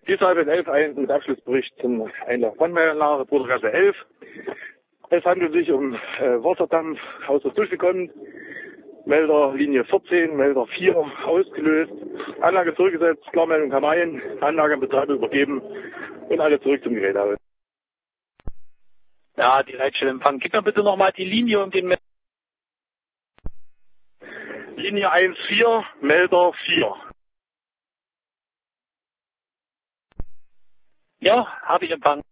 Diesmal mit 11.1 mit Abschlussbericht zum Einlauf Brandmeldeanlage, Brudergasse 11. Es handelt sich um Wasserdampf aus der Dusche kommt. Melder Linie 14, Melder 4 ausgelöst. Anlage zurückgesetzt, Klarmeldung kam ein, Anlage an Betreiber übergeben und alle zurück zum Gerätehaus. Ja, die Leitstelle Empfang. Gib mir bitte nochmal die Linie und den Linie 1.4, Melder 4. Ja, habe ich Empfang.